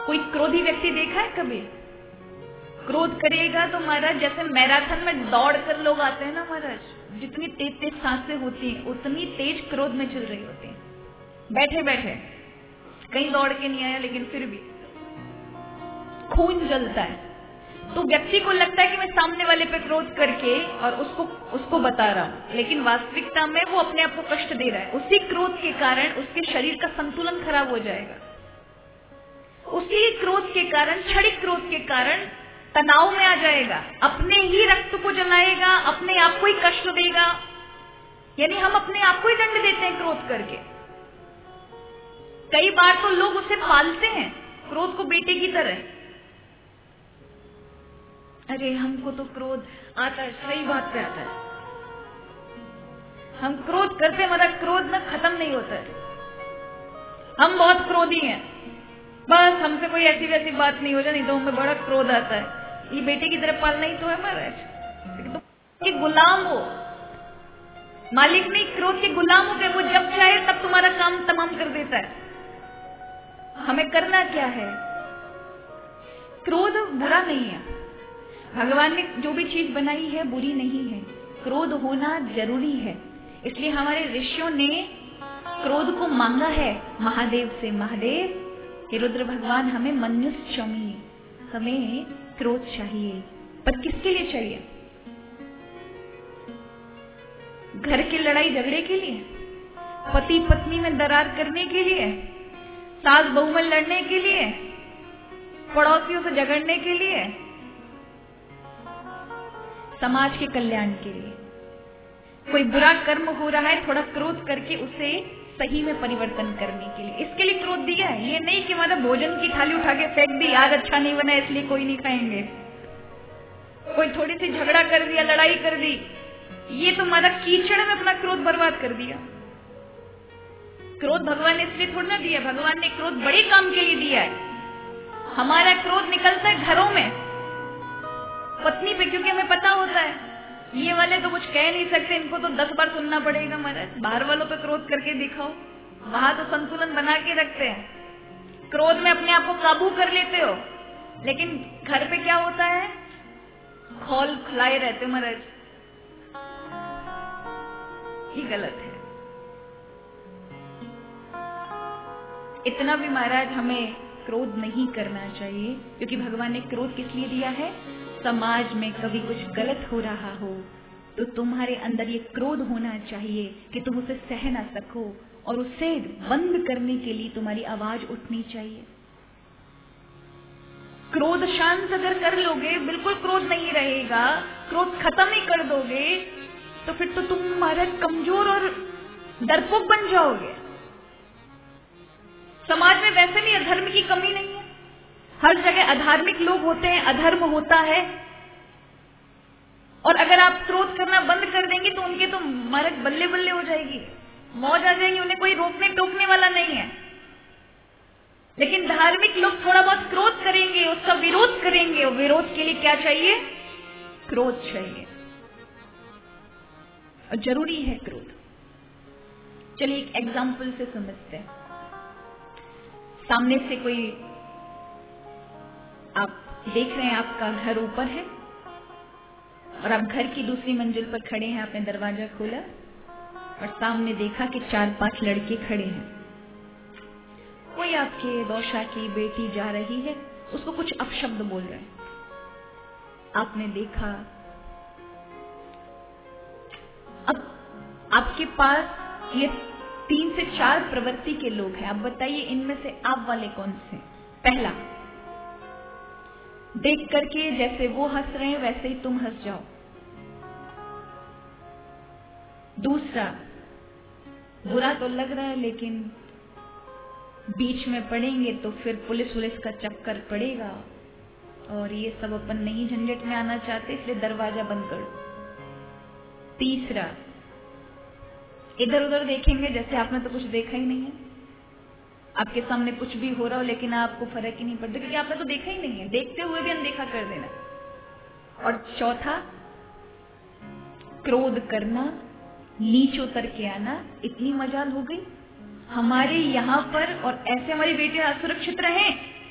कोई क्रोधी व्यक्ति देखा है कभी? क्रोध करेगा तो महाराज जैसे मैराथन में दौड़ कर लोग आते हैं ना महाराज, जितनी तेज तेज सांसें होती हैं उतनी तेज क्रोध में चल रही होती हैं। बैठे बैठे कहीं दौड़ के नहीं आया लेकिन फिर भी खून जलता है। तो व्यक्ति को लगता है कि मैं सामने वाले पे क्रोध करके और उसको बता रहा हूं, लेकिन वास्तविकता में वो अपने आप को कष्ट दे रहा है। उसी क्रोध के कारण उसके शरीर का संतुलन खराब हो जाएगा। उसी क्रोध के कारण, क्षणिक क्रोध के कारण तनाव में आ जाएगा, अपने ही रक्त को जलाएगा, अपने आप को ही कष्ट देगा। यानी हम अपने आप को ही दंड देते हैं क्रोध करके। कई बार तो लोग उसे पालते हैं, क्रोध को बेटे की तरह। अरे हमको तो क्रोध आता है, सही बात पे आता है। हम क्रोध करते, हमारा क्रोध ना खत्म नहीं होता है। हम बहुत क्रोधी हैं, बस हमसे कोई ऐसी वैसी बात नहीं हो जाए, नहीं तो हमें बड़ा क्रोध आता है। ये बेटे की तरह पालना ही तो है महाराज। तो गुलाम हो, मालिक नहीं, क्रोध के गुलाम हो गए। वो जब चाहे तब तुम्हारा काम तमाम कर देता है। हमें करना क्या है? क्रोध बुरा नहीं है, भगवान ने जो भी चीज बनाई है बुरी नहीं है। क्रोध होना जरूरी है, इसलिए हमारे ऋषियों ने क्रोध को मांगा है महादेव से। महादेव हे रुद्र भगवान, हमें मनुष्य चाहिए, हमें क्रोध चाहिए। पर किसके लिए चाहिए? घर की लड़ाई झगड़े के लिए, पति पत्नी में दरार करने के लिए, सास बहू में लड़ने के लिए, पड़ोसियों से झगड़ने के लिए, समाज के कल्याण के लिए। कोई बुरा कर्म हो रहा है, थोड़ा क्रोध करके उसे सही में परिवर्तन करने के लिए, इसके लिए क्रोध दिया है। ये नहीं कि हमारा भोजन की थाली उठा के फेंक दी, आज अच्छा नहीं बना इसलिए कोई नहीं खाएंगे। कोई थोड़ी सी झगड़ा कर दिया, लड़ाई कर दी, ये तो हमारा कीचड़ में अपना क्रोध बर्बाद कर दिया। क्रोध भगवान ने इसलिए थोड़ा ना दिया, भगवान ने क्रोध बड़े काम के लिए दिया है। हमारा क्रोध निकलता है घरों में, पत्नी पे, क्योंकि हमें पता होता है ये वाले तो कुछ कह नहीं सकते, इनको तो 10 बार सुनना पड़ेगा। महाराज बाहर वालों पे क्रोध करके दिखाओ, वहां तो संतुलन बना के रखते हैं, क्रोध में अपने आप को काबू कर लेते हो, लेकिन घर पे क्या होता है? खौल खिलाए रहते हो महाराज। ये गलत है। इतना भी महाराज हमें क्रोध नहीं करना चाहिए, क्योंकि भगवान ने क्रोध किस लिए दिया है? समाज में कभी कुछ गलत हो रहा हो तो तुम्हारे अंदर ये क्रोध होना चाहिए कि तुम उसे सह ना सको, और उसे बंद करने के लिए तुम्हारी आवाज उठनी चाहिए। क्रोध शांत अगर कर लोगे, बिल्कुल क्रोध नहीं रहेगा, क्रोध खत्म ही कर दोगे, तो फिर तो तुम महाराज कमजोर और डरपोक बन जाओगे। समाज में वैसे भी अधर्म की कमी नहीं है, हर जगह अधार्मिक लोग होते हैं, अधर्म होता है। और अगर आप क्रोध करना बंद कर देंगे तो उनके तो महाराज बल्ले बल्ले हो जाएगी, मौज आ जाएगी, उन्हें कोई रोकने टोकने वाला नहीं है। लेकिन धार्मिक लोग थोड़ा बहुत क्रोध करेंगे, उसका विरोध करेंगे, और विरोध के लिए क्या चाहिए? क्रोध चाहिए, और जरूरी है क्रोध। चलिए एक एग्जाम्पल से समझते हैं। सामने से कोई, आप देख रहे हैं आपका घर ऊपर है और आप घर की दूसरी मंजिल पर खड़े हैं, आपने दरवाजा खोला और सामने देखा कि 4-5 लड़के खड़े हैं। कोई आपके दौशा की बेटी जा रही है, उसको कुछ अपशब्द बोल रहे हैं, आपने देखा। अब आपके पास ये 3 से 4 प्रवृत्ति के लोग हैं, आप बताइए इनमें से आप वाले कौन से? पहला, देख करके जैसे वो हंस रहे हैं वैसे ही तुम हंस जाओ। दूसरा, बुरा तो लग रहा है लेकिन बीच में पड़ेंगे तो फिर पुलिस का चक्कर पड़ेगा, और ये सब अपन नहीं झंझट में आना चाहते, इसलिए दरवाजा बंद कर दो। तीसरा, इधर उधर देखेंगे जैसे आपने तो कुछ देखा ही नहीं है, आपके सामने कुछ भी हो रहा हो लेकिन आपको फर्क ही नहीं पड़ता, क्योंकि आपने तो देखा ही नहीं है, देखते हुए भी अनदेखा कर देना। और चौथा, क्रोध करना, नीचे उतर के आना। इतनी मजाल हो गई हमारे यहाँ पर, और ऐसे हमारी बेटियां असुरक्षित रहें